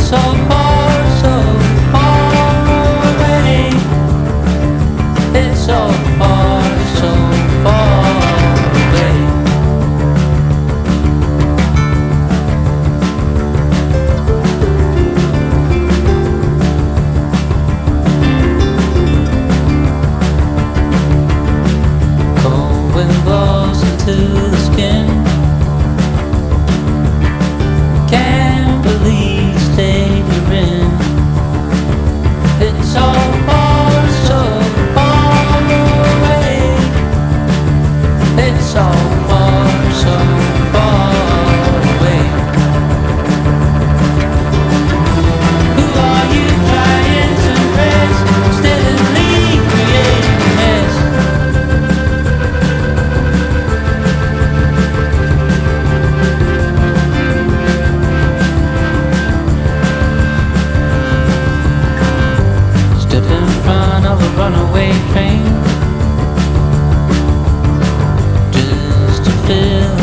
so far away. It's so far away. Cold wind blows into the skin. Can't believe the state you're in. It's so far away. It's so far away. Who are you trying to impress? Steadily creating a mess. Step in front of a runaway train just to fill